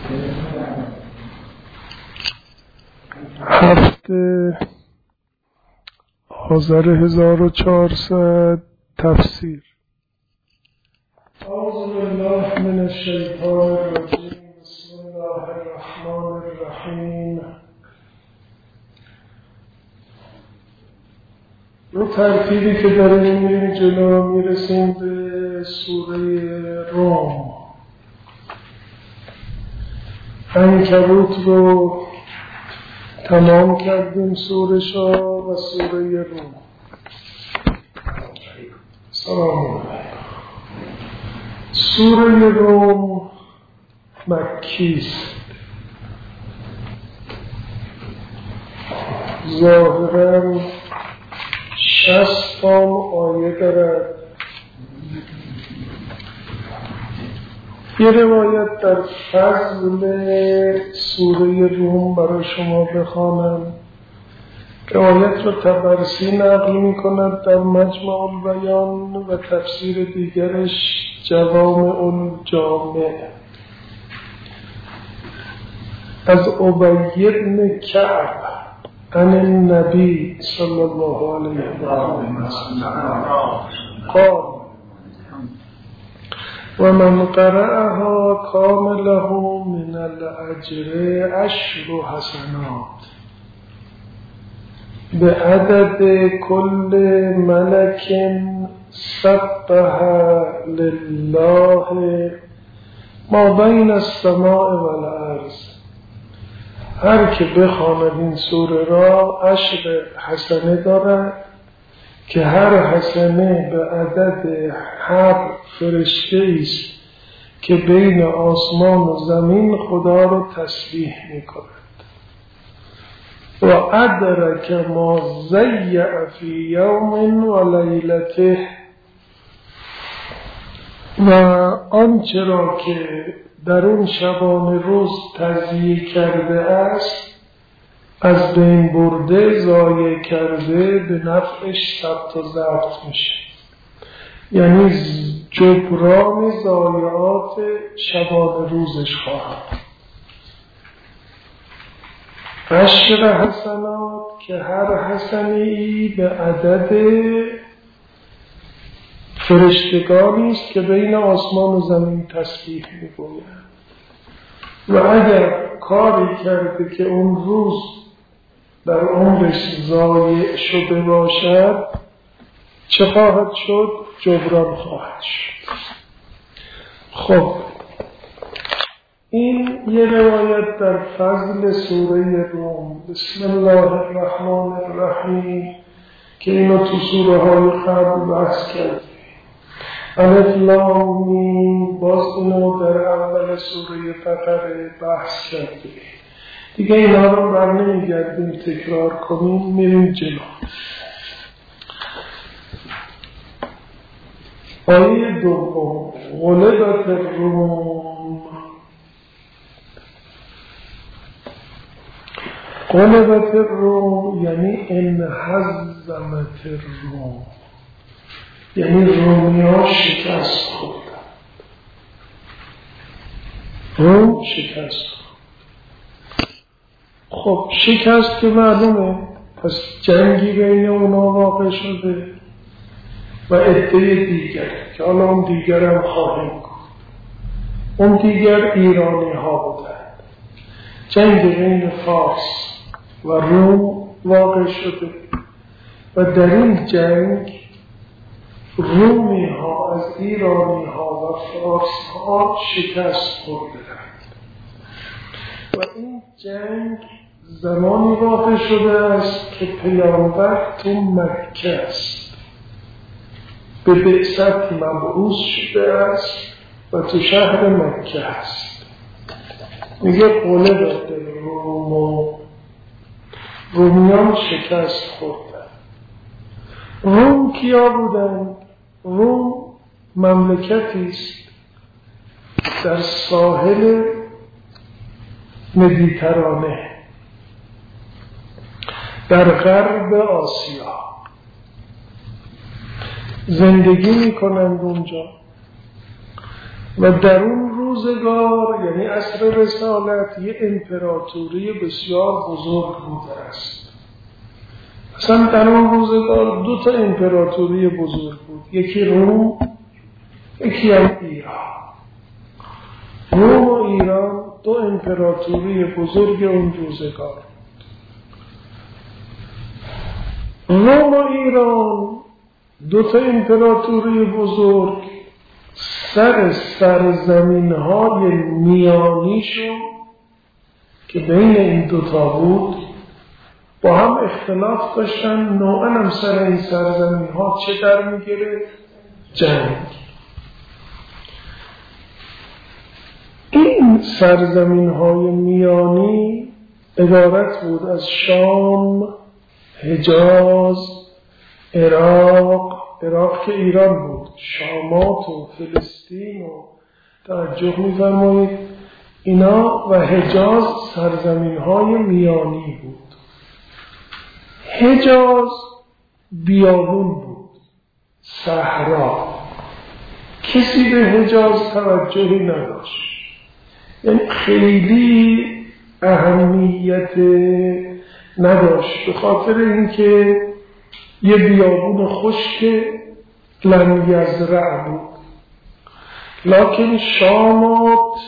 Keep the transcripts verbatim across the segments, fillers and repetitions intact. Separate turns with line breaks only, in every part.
هفته آذر هزار و چهارصد تفسیر. اعوذ بالله من الشیطان الرجیم. بسم الله الرحمن الرحیم. رو ترتیبی که داریم میریم جلو میرسیم به سوره روم. عنکبوت رو تمام کردیم سورشا و سوره روم. سلام علیکم. سوره روم مکیست. ظاهراً شصت آیه دارد. یه روایت در فضل سوره روم برای شما بخوانم. روایت رو طبرسی نقل می کند در مجمع البیان و تفسیر دیگرش جوامع الجامع از ابی بن کعب عن النبی صلی الله علیه و آله قال و من قرأها کان له من الاجر عشر حسنات بعدد كل ملك سبح لله ما بین السماء والارض. هر که بخواند این سوره را عشر حسنه دارد که هر حسنه به عدد هر فرشته است که بین آسمان و زمین خدا رو تسبیح میکند. و ادرک ما ضیع فی یوم و لیلته، و آنچه را که در اون شبانه روز تضییع کرده است از بین برده، ضایع کرده، به نفعش ثبت و ضبط میشه. یعنی جبران ضایعات شبانه روزش خواهد. عشر حسنات که هر حسنی به عدد فرشتگانی است که بین آسمان و زمین تسبیح میگویند. و اگر کاری کرده که اون روز در عمرش ضایع شده باشد چه خواهد شد؟ جبران خواهد شد. خب این یه روایت در فضل سوره روم. بسم الله الرحمن الرحیم که اینو تو سوره های قبل بحث کردیم. الف لام میم، باز اینو در اول سوره بقره بحث کردیم. دیگه اینا رو بر نمیگردیم تکرار کنیم، میریم جلو. آیه دوم غلبت الروم. غلبت الروم یعنی انهزمت الروم، یعنی رومی ها شکست خوردن. روم شکست خورد. خب شکست که معلومه، پس جنگی بین اونا واقع شده و عده دیگر که حالا اون دیگر هم خواهیم گفت. اون دیگر ایرانی ها بودن. جنگ بین فارس و روم واقع شده و در این جنگ رومی ها از ایرانی ها و فارس ها شکست خوردند و این جنگ زمانی واقع شده است که پیامبر تو مکه است، به بعثت مبعوث شده است و تو شهر مکه است. میگه غلبت الروم، رومیان شکست خوردند. روم کیا بودند؟ روم مملکتی است در ساحل مدیترانه در غرب آسیا زندگی میکنند اونجا و در اون روزگار یعنی عصر رسالت یه امپراتوری بسیار بزرگ بوده است. مثلا در اون روزگار دو تا امپراتوری بزرگ بود، یکی روم، یکی هم ایران. روم و ایران دو امپراتوری بزرگ اون روزگار. روم و ایران دو تا امپراتوری بزرگ سر سرزمین های میانیشون که بین این دوتا بود با هم اختلاف داشتن، نوعا هم سر این سرزمین ها چه در میگیره؟ جنگ. این سرزمین های میانی عبارت بود از شام، حجاز، عراق، عراق که ایران بود، شامات و فلسطین و توجه می‌فرمایید اینا، و حجاز سرزمین های میانی بود. حجاز بیابون بود، صحرا، کسی به حجاز توجهی نداشت، یعنی خیلی اهمیت نداشت، به خاطر اینکه یه بیابون خشک لم یزرع بود. لکن شامات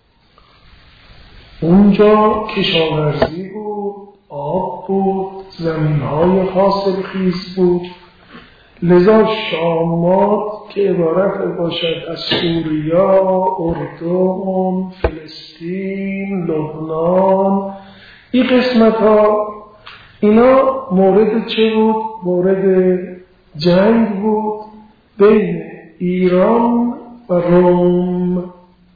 اونجا کشاورزی بود، آب بود، زمین‌های حاصل خیز بود. لذا شامات که عبارت باشد از سوریا، اردن، فلسطین، لبنان، این قسمت ها اینا مورد چه بود؟ مورد جنگ بود بین ایران و روم.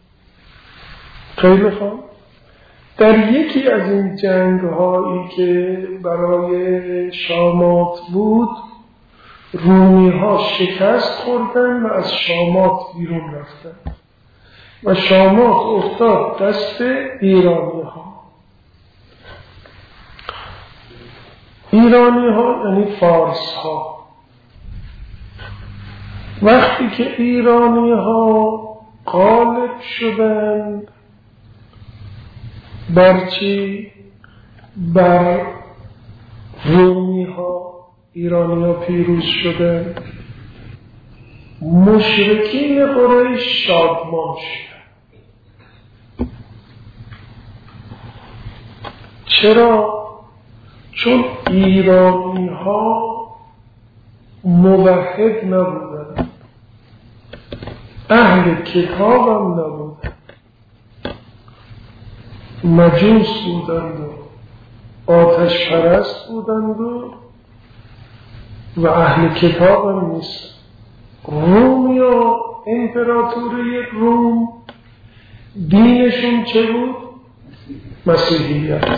خیلی خوب. در یکی از این جنگ هایی که برای شامات بود، رومی ها شکست خوردن و از شامات بیرون رفتن و شامات افتاد دست ایرانی ها. ایرانی ها یعنی فارس ها. وقتی که ایرانی ها غالب شدن بر چی؟ بر رومی ها، ایرانی ها پیروز شدن، مشرکین قریش شادمان شدن. چرا؟ چون ایرانی ها موحد نبودن، اهل کتاب هم نبودن، مجوس بودند و آتش پرست بودند و, و اهل کتاب هم نیست. روم یا امپراتوری روم دینشون چه بود؟ مسیحیت.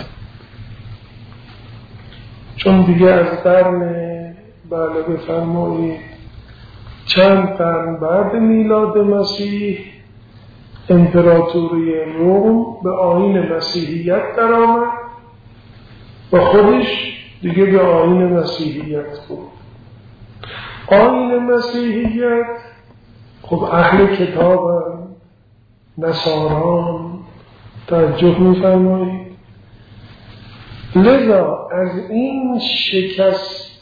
چون دیگه از قرن بله بفرمایید چند قرن بعد میلاد مسیح امپراتوری روم به آیین مسیحیت در آمد و خودش دیگه به آیین مسیحیت بود. آیین مسیحیت خب اهل کتابن، نصاران، توجه می‌فرمایید. لذا از این شکست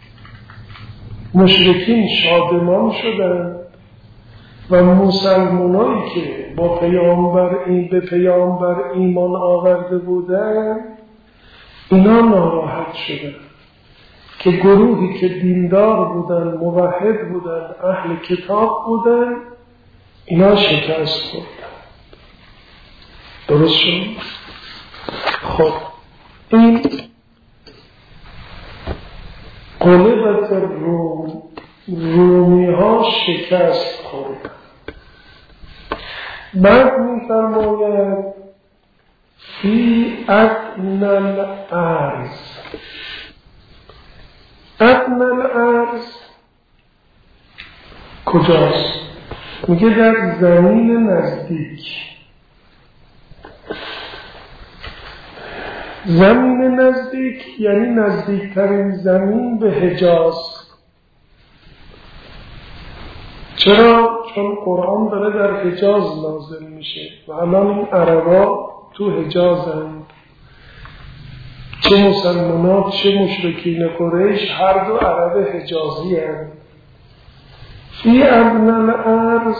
مشرکین شادمان شدند و مسلمانایی که با پیامبر این به پیامبر ایمان آورده بودند اینا ناراحت شدند که گروهی که دیندار بودند، موحد بودند، اهل کتاب بودند، اینا شکست خوردند. درست شد؟ خب این غلبت روم، رومی ها شکست خوردند. بعد می فرماید فی ادنی الارض. ادنی الارض کجاست؟ میگه در زمین نزدیک. زمین نزدیک یعنی نزدیکترین زمین به حجاز. چرا؟ چون قرآن داره در حجاز نازل میشه و الان این عربا تو حجازند، چه مسلمانات چه مشرکین قریش هر دو عرب حجازی هستند. فی ادنی الارض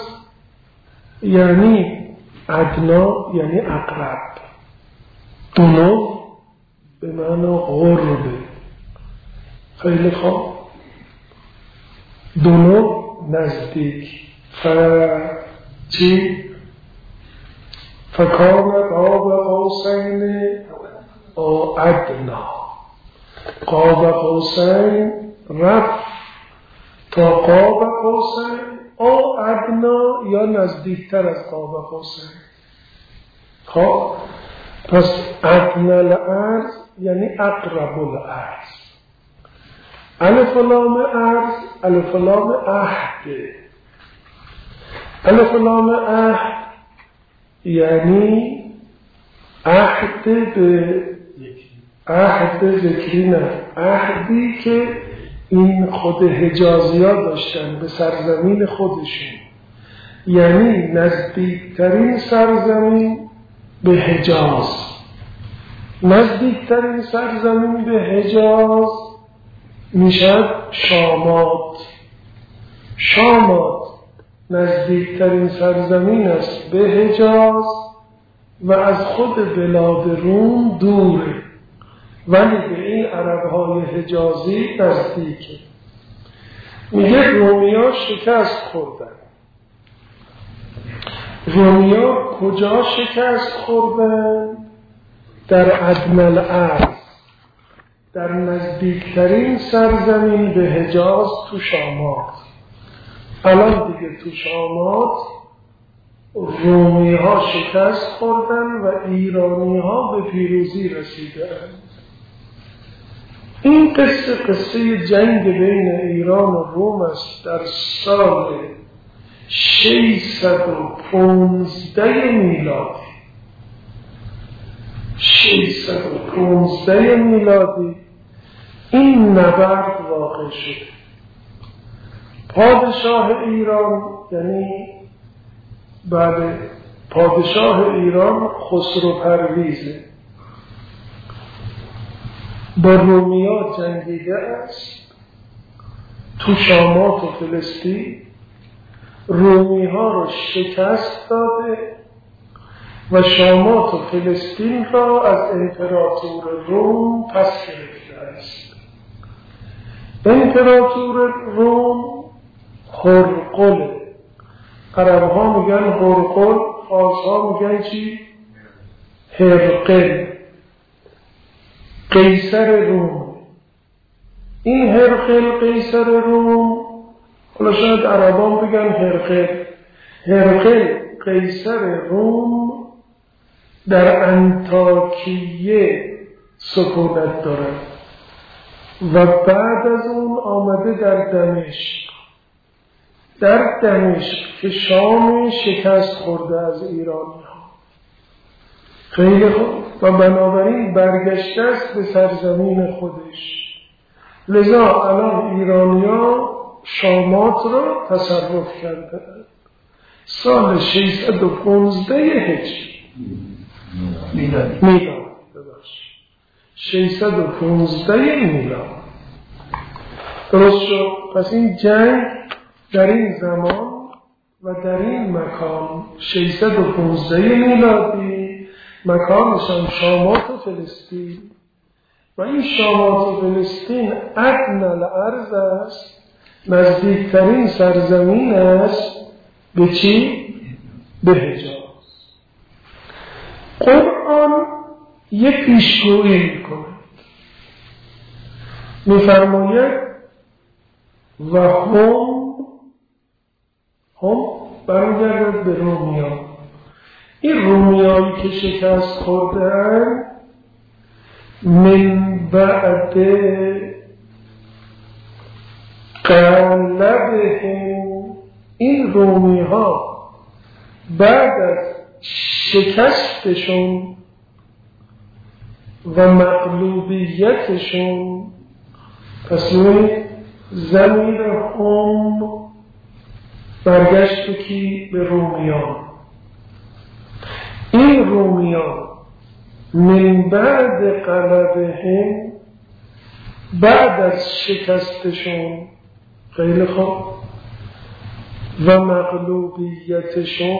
یعنی ادنا یعنی اقرب، دنو به معنی غربه. خیلی خوب، دنو نزدیک، ف چی؟ فکان قاب قوسین او ادنا، قاب قوسین رفت تا قاب قوسین او ادنا یا نزدیکتر از قاب قوسین. خب پس ادنی الارض یعنی اقرب الارض. الف لام ارض الف لام عهد، الف لام عهد یعنی عهد به عهد ذکری نه، عهدی که این خود حجازی ها داشتن به سرزمین خودشون، یعنی نزدیکترین سرزمین به حجاز. نزدیکترین سرزمین به حجاز میشد شامات. شامات نزدیکترین سرزمین است به حجاز و از خود بلاد روم دوره، ولی به این عربهای حجازی نزدیکه. میگه رومیا شکست خوردن. رومیا کجا شکست خوردن؟ در ادنی الارض، در نزدیکترین سرزمین به حجاز تو شامات. الان دیگه تو شامات رومی ها شکست خوردن و ایرانی ها به پیروزی رسیدن. این قصه قصه جنگ بین ایران و روم است در سال ششصد و پانزده میلادی. ششصد و پانزده میلادی این نبرد واقع شد. پادشاه ایران یعنی بعد پادشاه ایران خسرو پرویزه با رومیا جنگیده است تو شامات و فلسطین. رومی ها رو شکست داده و شامات و فلسطین را از امپراتور روم پس گرفته است. امپراتور روم هرقل، عرب ها میگن هرقل، فارس ها میگن چی؟ هرقل، قیصر روم. این هرقل قیصر روم، حالا شاید عربان بگن هرقل، هرقل قیصر روم در انطاکیه سکونت دارد و بعد از اون آمده در دمشق. در دمشق که شام شکست خورده از ایرانی ها. خیلی خوب، و بنابراین برگشته است به سرزمین خودش. لذا الان ایرانی ها شامات را تصرف کرده. سال ششصد و پانزده هجری میلاد میلاد ششصد و پانزده میلاد درست شد. پس این جنگ در این زمان و در این مکان ششصد و پانزده میلادی، مکانشان شامات و فلسطین، و این شامات و فلسطین ادنی الارض است، نزدیکترین سرزمین است به چی؟ به حجاز. قرآن یک پیشگویی میکنه، میفرماید و هم هم برمیگردد به رومیان. این رومیایی که شکست خوردن من بعد قلبهم، این رومی ها بعد از شکستشون و مغلوبیتشون، پس این زمیر هم برگشت به کی؟ به رومیان. این رومیان من بعد غلبهم، بعد از شکستشون، خیلی خوب، و مغلوبیتشون،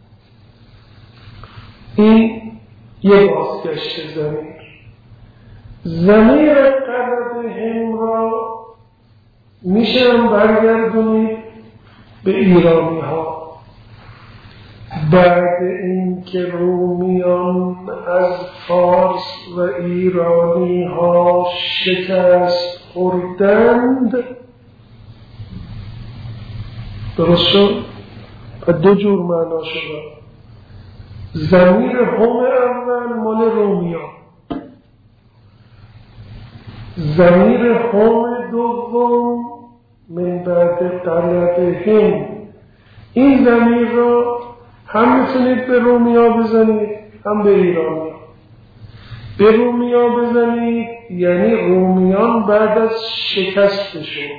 این یه بازگشت ضمیر. ضمیر غلبهم را میشم برگردونید به ایرانی ها. بعد اینکه رومیان از فارس و ایرانی ها شکست خوردند، درست شد؟ و دو جور معنا شد. ضمیر هم اول مال رومیان، ضمیر هم دوم من بعد غلبهم. این ضمیر را هم میتونید به رومیا بزنید هم به ایرانیا. به رومیا بزنید یعنی رومیان بعد از شکستشون،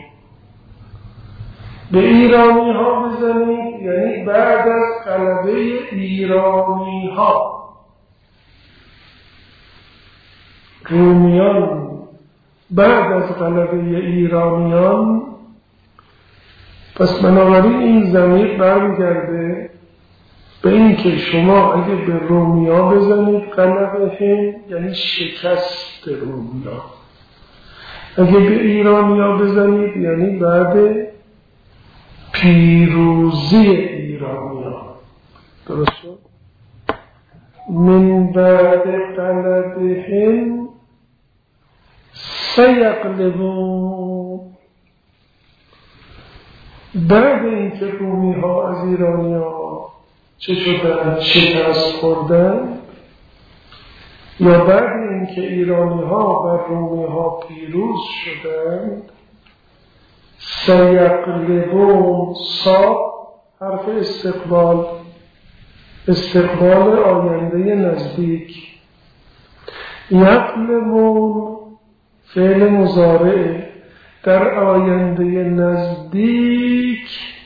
به ایرانی ها بزنید یعنی بعد از غلبه ایرانی ها. رومیان بعد از غلبه ایرانیان، پس بنابراین این ضمیر برمیگرده به این که شما اگه به رومیا بزنید غلبهم یعنی شکست رومیا، اگه به ایرانیا بزنید یعنی بعد پیروزی ایرانیا. درست شد؟ من بعد غلبهم سیغلبون، بعد اینکه رومی ها از ایرانی ها چه شدن؟ شکست خوردن، یا بعد اینکه ایرانی ها بر رومی ها پیروز شدند. سیغلبون، صاد حرف استقبال، استقبال آینده نزدیک. یغلبون فعل مضارع در آینده نزدیک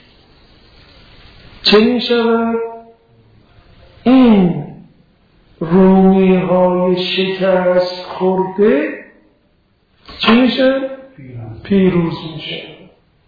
چه می شود؟ این رومی های شکست خورده چه می شود؟ پیروز می شود.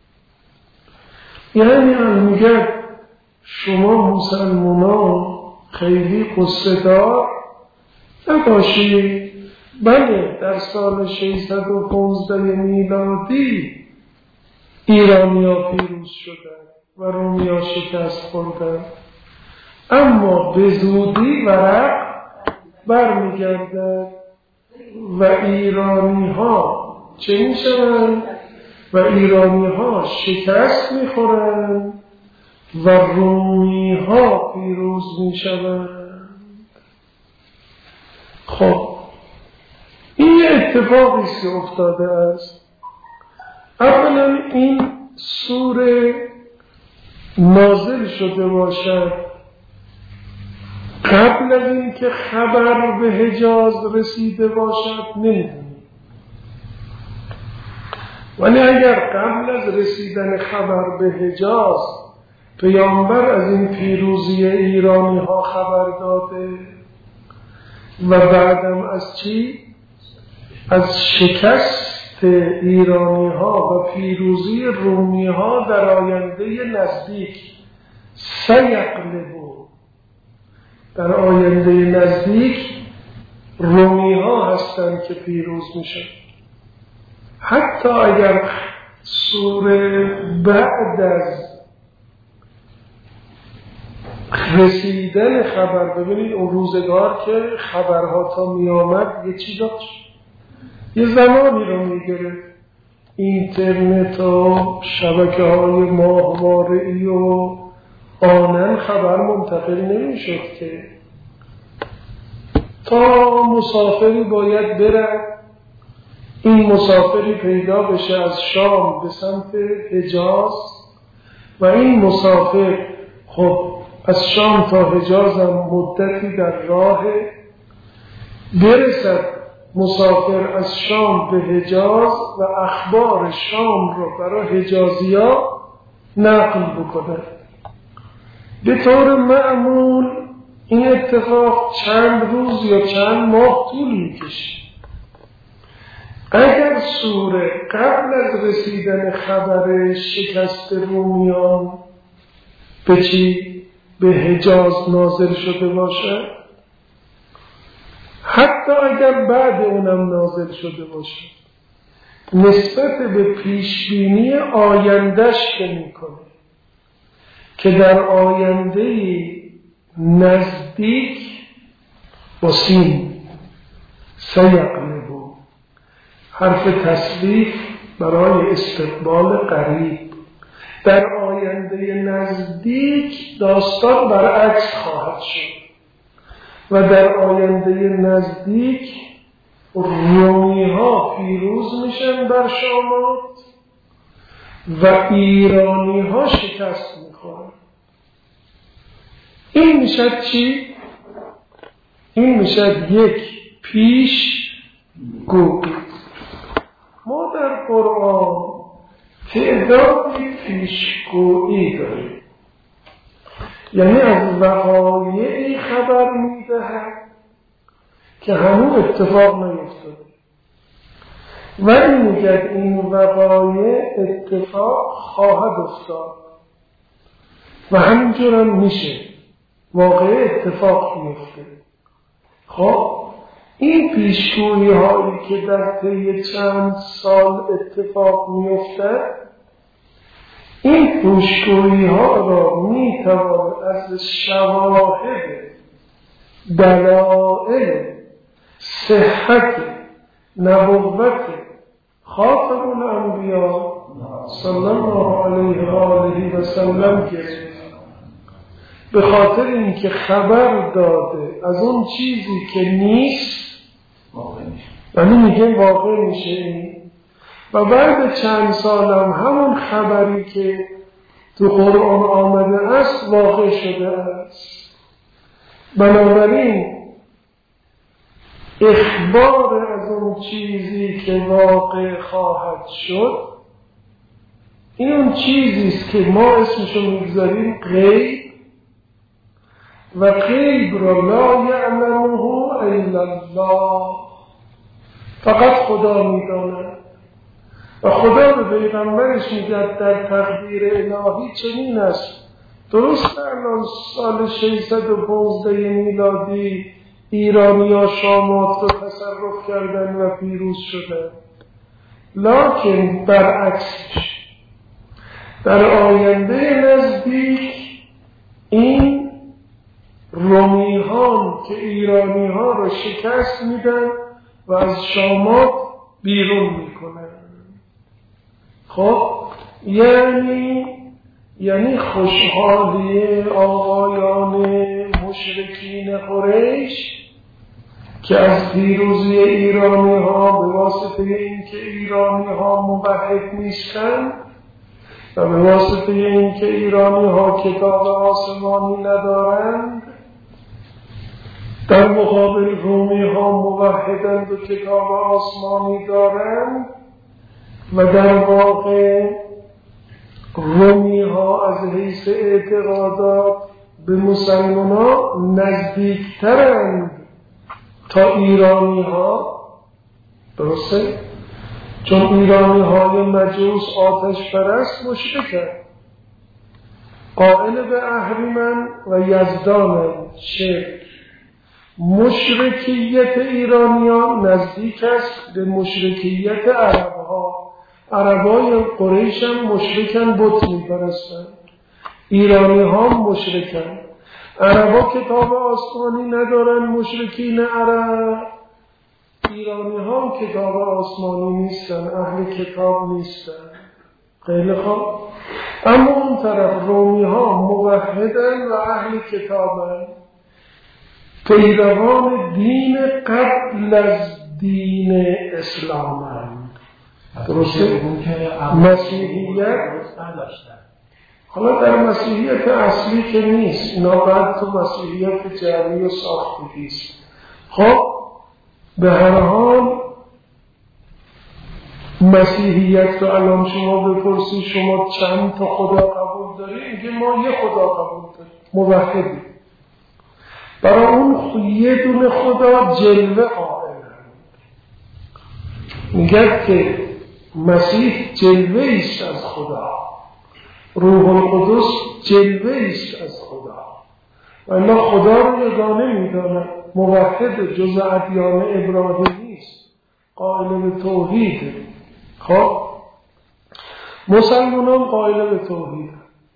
یعنی میگه شما مسلمانان خیلی قصه دار نباشید. بله در سال ششصد و پانزده میلادی ایرانیا پیروز شدند و رومیا شکست خوردند، اما به زودی ورق برمیگردد و ایرانی ها چه میشوند؟ و ایرانی ها شکست میخورند و رومی ها پیروز میشوند. خب این اتفاقی که افتاده است. اولا این سوره نازل شده باشد قبل از این که خبر به حجاز رسیده باشد نمیدونیم، ولی اگر قبل از رسیدن خبر به حجاز پیامبر از این پیروزی ایرانی ها خبر داده و بعدم از چی؟ از شکست ایرانی ها و پیروزی رومی ها در آینده نزدیک. سیغلبون، در آینده نزدیک رومی ها هستند که پیروز میشن. حتی اگر سوره بعد از رسیدن خبر، ببینید اون روزگار که خبرها تا می آمد یه چی داشت، یه زمانی رو می گرفت، اینترنت و شبکه های ماهواره‌ای و آنن خبر منتقل نمی شد که تا مسافری باید برد، این مسافری پیدا بشه از شام به سمت حجاز و این مسافر خب از شام تا حجاز هم مدتی در راه، برسد مسافر از شام به حجاز و اخبار شام رو برای حجازی ها نقل بکنه. به طور معمول این اتفاق چند روز یا چند ماه طول میکشه. اگر سوره قبل از رسیدن خبر شکست رومیان به چی؟ به حجاز نازل شده باشه، حتی اگر بعد اونم نازل شده باشه، نسبت به پیشبینی آیندهش که میکنه که در آینده نزدیک با سین سیقلبو، حرف تصریف برای استقبال قریب، در آینده نزدیک داستان برعکس خواهد شد و در آینده نزدیک رومی ها پیروز میشن بر شامات و ایرانی ها شکست میخورن. این میشد چی؟ این میشد یک پیش گو. ما در قرآن تعدادی پیشگویی داریم، یعنی از وقایعی خبر میدهد که هنوز اتفاق نیفتاده ولی میگه این وقایع اتفاق خواهد افتاد و همینجور هم میشه واقع اتفاق میفته. خب این پیشگویی هایی که در طی چند سال اتفاق میفته، این پیشگویی ها را میتوان از شواهد دلائل صحت نبوت خاتم الانبیا صلی الله علیه و آله و سلم گرفت، به خاطر اینکه خبر داده از اون چیزی که نیست یعنی میگه واقع میشه این، و بعد چند سالم همون خبری که تو قرآن آمده است واقع شده است. بنابراین اخبار از اون چیزی که واقع خواهد شد، این اون چیزی است که ما اسمشو میگذاریم غیب، و غیب را لا یعلمه الا الله، فقط خدا میداند. و خدا به پیغمبرش میگه در تقدیر الهی چنین است. درست الان سال ششصد و پانزده میلادی ایرانی ها شامات رو تصرف کردن و پیروز شدن، لکن برعکسش در آینده نزدیک این رومیان که ایرانی ها رو شکست میدن و از شامات بیرون میکنن. خب یعنی یعنی خوشحالی آقایان مشرکین قریش که از پیروزی ایرانی ها به واسطه اینکه ایرانی ها موحد نیستن و به واسطه اینکه ایرانی ها کتاب آسمانی ندارند، در مقابل رومی ها موحدند و کتاب آسمانی دارند و در واقع رومی ها از حیث اعتقادات به مسلمان ها نزدیکترند تا ایرانی ها. درسته؟ چون ایرانی های مجوس آتش پرست مشرکند، قائل به اهریمن و یزدان شرک. مشرکیت ایرانیان نزدیک است به مشرکیت عربها. عربای قریش هم مشرکن، بت می‌پرستند. ایرانی ها مشرکن. عربا کتاب آسمانی ندارن، مشرکین عرب. ایرانی ها کتاب آسمانی نیستن، اهل کتاب نیستن. خیلی خوب. اما اون طرف رومی ها موحدن و اهل کتابن، پیروان دین قبل از دین اسلامن. درسته؟ مسیحیت حالا در مسیحیت اصلی که نیست، اینا بعد تو مسیحیت جعلی و ساختگی است. خب به هر حال مسیحیت رو الان شما بپرسی شما چند تا خدا قبول داری؟ میگه ما یه خدا قبول داریم، موحدی. برای اون یه دونه خدا جلوه قائل. میگه که مسیح جلوه ایست از خدا، روح القدس جلوه ایست از خدا، و الا خدا رو یگانه میدانه، موحد، جز ادیان ابراهیمی است، قائل به توحید. خب مسلمانان قائل به توحید.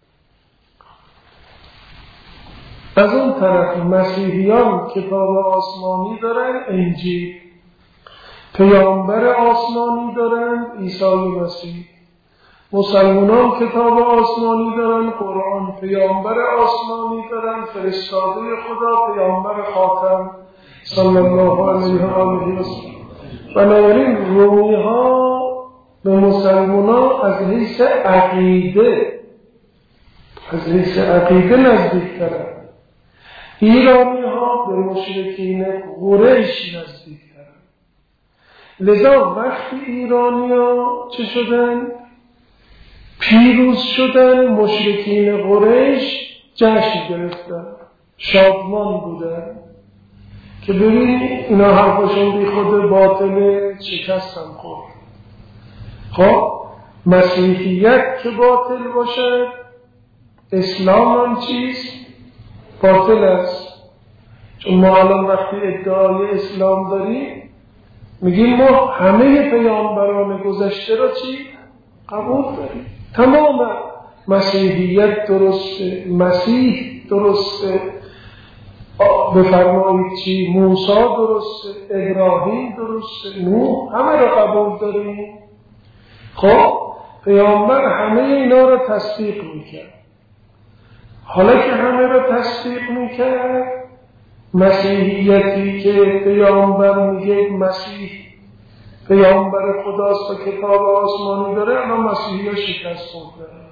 از اون طرف مسیحیان کتاب آسمانی دارن، انجیل. پیامبر آسمانی دارن، عیسی مسیح. مسلمانان کتاب آسمانی دارن، قرآن. پیامبر آسمانی دارن، فرستاده خدا، پیامبر خاتم صلی الله علیه و آله و سلم. بنابراین رومی ها به مسلمانان از حیث عقیده از حیث عقیده نزدیک ترن. ایرانی ها به مشرکین قریش نزدیک ترن. لذا وقتی ایرانی ها چه شدن؟ پیروز شدن، مشرکین قریش جشن گرفتن، شادمان بودن که ببین اینا حرفاشون بی خود باطل، شکستن خورد. خب مسیحیت که باطل باشد، اسلام هم چیست؟ باطل است. چون ما الان وقتی ادعای اسلام داریم میگیم ما همه پیامبران گذشته را چی؟ قبول داریم. تمام مسیحیت درسته، مسیح درسته، بفرمایید چی؟ موسی درسته، ابراهیم درسته، نوح، همه را قبول داریم. خب پیامبر همه اینا را تصدیق میکرد. حالا که همه را تصدیق میکرد، مسیحیتی که پیامبر میگه مسیح پیامبر خداست و کتاب آسمانی داره، اما مسیحی ها شکست خوردن.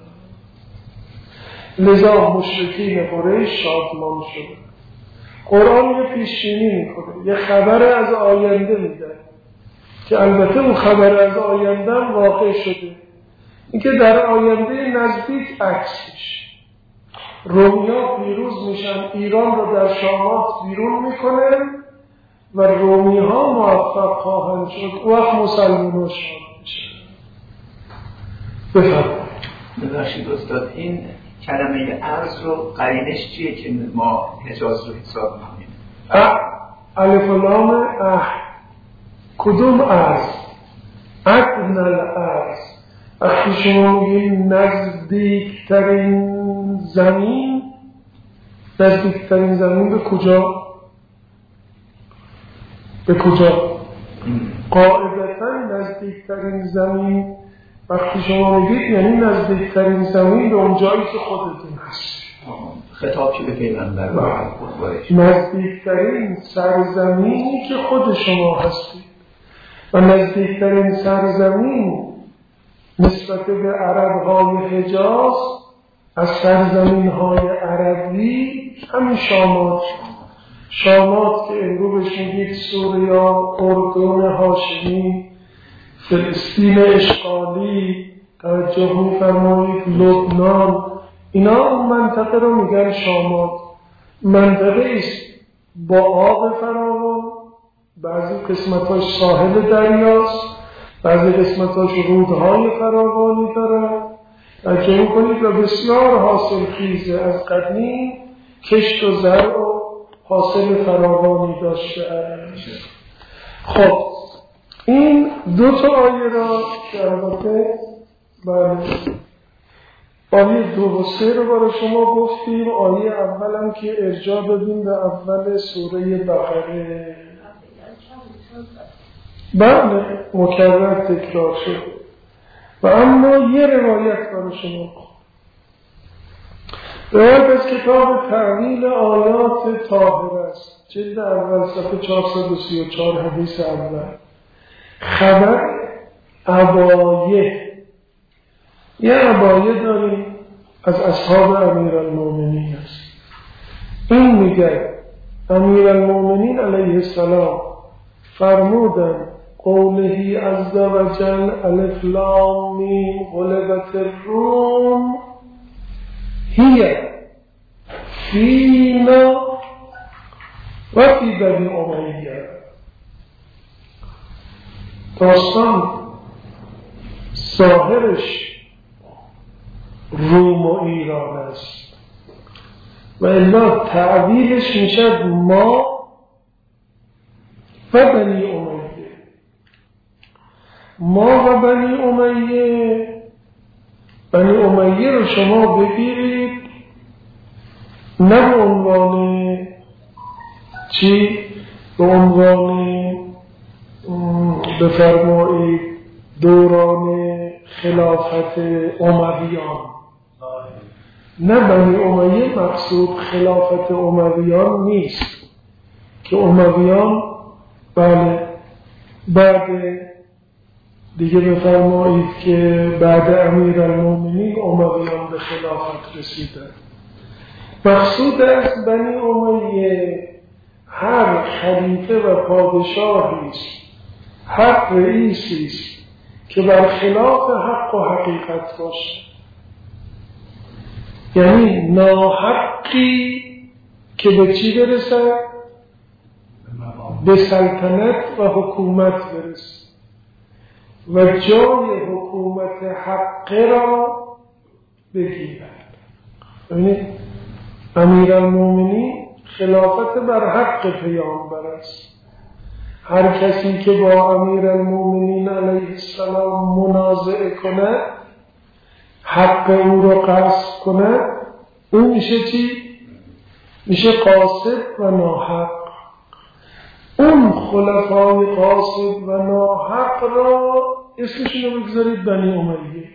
لذا مشرکین قریش شادمان شده. قرآن یه پیشبینی میکنه، یه خبر از آینده میده که البته اون خبر از آینده واقع شده. اینکه در آینده نزدیک عکس میشه. رومیا پیروز میشن، ایران رو در شامات بیرون میکنن و رومی ها موفق خواهند شد. وقت مسلمان ها شد میشه. بفرمایید.
ببخشید استاد، این کلمه ارز رو قرینش چیه که ما حجاز رو حساب میکنیم؟
الف و لام اه. کدوم ارز؟ ادنى الارز. وقتی شما میگید نزدیکترین زمین، نزدیکترین زمین به کجا؟ به کجا؟ قاعدتا نزدیکترین زمین وقتی شما میگید یعنی نزدیکترین زمین به اون جایی که خودتون هست.
خطاب که به پیغمبر بارش.
نزدیکترین سرزمینی که خود شما هستید و نزدیکترین سرزمین نسبت به عرب‌های حجاز از سرزمین‌های عربی همین شامات. شامات که امروز بهش میگید سوریه، اردن هاشمی، فلسطین اشغالی، توجه می‌فرمایید لبنان، اینا اون منطقه رو میگن شامات. منطقه است با آب فراوان، بعضی قسمت‌هاش ساحل دریاست، بعضی قسمت‌هاش رودهای فراوانی دارن. توجه کنید و بسیار حاصل خیزه، از قدیم کشت و زرع و حاصل فراوانی داشته است. خب این دو تا آیه را که البته بله آیه دو و سه رو برای شما گفتیم. آیه اولم که ارجاع دادیم به اول سوره بقره، بله مکرر تکرار شد. و اما یه روایت برای شما، روایت از کتاب تعویل آیات طاهره است، جلد اول صفحه چهارصد و سی و چهار، حدیث اول. خبر عبایه، یه عبایه داریم از اصحاب امیرالمومنین است. این میگه امیرالمومنین علیه السلام فرمودن قوله عز وجل الف لام میم غلبت الروم هی فینا و فی بنی امیه. داستان ظاهرش روم و ایران است و الا تعبیرش میشد ما و بنی امیه. ما و بنی امیه، بنی امیه رو شما بگیرید نه به عنوان چی؟ به عنوان بفرمایید دوران خلافت امویان. نه، بنی امیه مقصود خلافت امویان نیست که امویان بله بعد دیگه بفرمایید که بعد امیرالمومنین امویان به خلافت رسیدن. مقصود از بنی امیه هر خلیفه و پادشاهی است، هر رئیسی است که بر خلاف حق و حقیقت باشه، یعنی ناحقی که به چی برسه؟ به سلطنت و حکومت برسه و جای حکومت حق را بگیرد. یعنی امیرالمومنین خلافت بر حق پیامبر است. هر کسی که با امیرالمومنین علیه السلام منازعه کند، حق او را غصب کند، او میشه چی؟ میشه قاصد و ناحق. اون خلفای قاصد و ناحق را اسمشون رو بگذارید بنی امیه.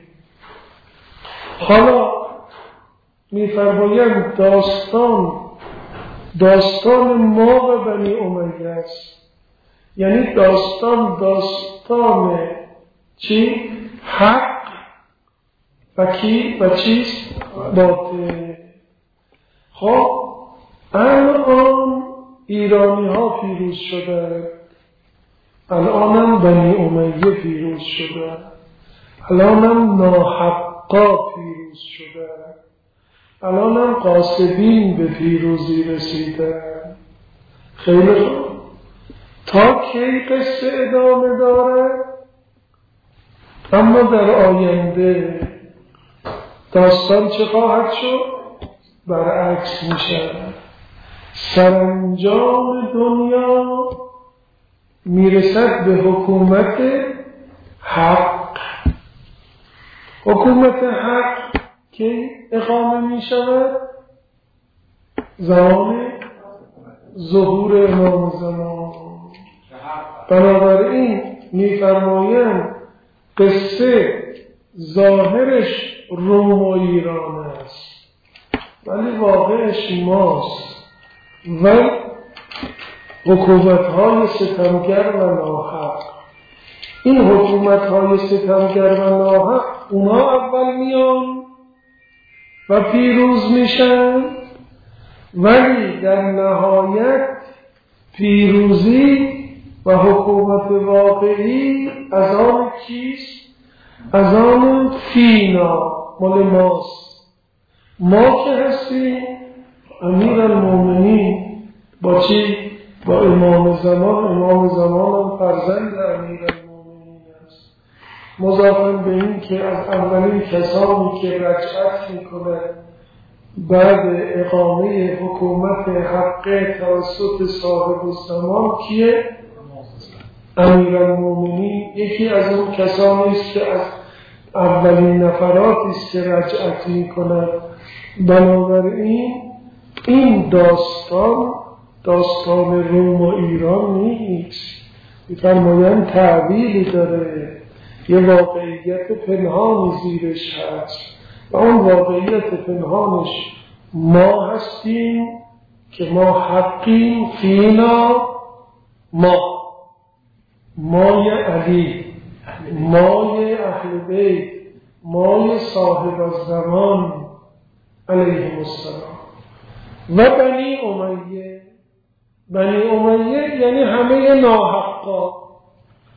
حالا میفرمایند داستان داستان ما و بنی امیه است، یعنی داستان داستان چی؟ حق و کی و چیست؟ باطل. خب الان ایرانی ها پیروز شده، الانم بنی امیه پیروز شده، الانم ناحقا پیروز شده، الانم قاصدین به پیروزی رسیده. خیلی خوب، تا کی قصه ادامه داره؟ اما در آینده داستان چه خواهد شد؟ برعکس میشه. سرانجام دنیا میرسد به حکومت حق. حکومت حق که اقامه میشود زمان ظهور امام زمان. بنابراین میفرمایند قصه ظاهرش روم و ایران است ولی واقعش ماست و حکومت‌های ستمگر و ناحق. این حکومت‌های ستمگر و ناحق اونا اول میان و پیروز میشن، ولی در نهایت پیروزی و حکومت واقعی از آن کیست؟ از آن فینا، مال ماست. ما که هستیم امیرالمومنین با چی؟ با امام زمان. امام زمان هم فرزند امیرالمومنین است. مضافاً به این که از اولین کسانی که رجعت میکنه بعد اقامه حکومت حق توسط صاحب الزمان کیه؟ امیرالمومنین. یکی از اون کسانی است که از اولین نفراتی است که رجعت میکند. بنابراین این داستان داستان روم و ایران نیست، می‌فرمایند تعبیری داره، یه واقعیت پنهانی زیرش هست و اون واقعیت پنهانش ما هستیم که ما حقیم فینا، ما مای علی، مای اهل بیت، مای صاحب الزمان علیه السلام. و بنی امیه، بنی امیه یعنی همه ناحقا.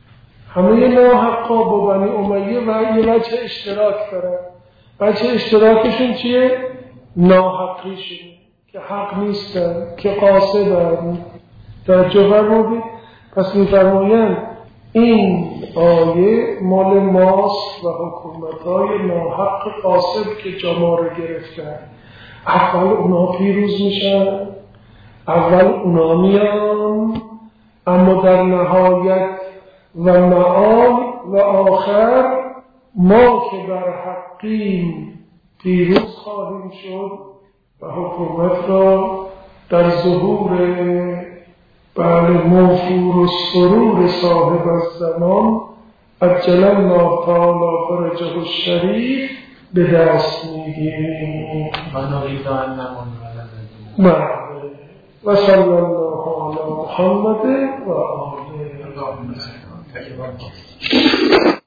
همه ناحقا با بنی امیه و یه وجه اشتراک دارن. وجه اشتراکشون چیه؟ ناحقیشون که حق نیستن، که قاصدن. توجه فرمودید؟ پس می‌فرمایند این آیه مال ماست و حکومت‌های ناحق قاصد که جا ما رو گرفتن. اول اونا پیروز میشن، اول اونا میان، اما در نهایت و معال و آخر ما که بر حقیم پیروز خواهیم شد و حکومت را در ظهور بله موفور و سرور صاحب الزمان عجل الله تعالی فرجه الشریف به دست میگیریم.
و نريد ان نمن
بله. و صلی الله علی محمد و آله.
اللهم صل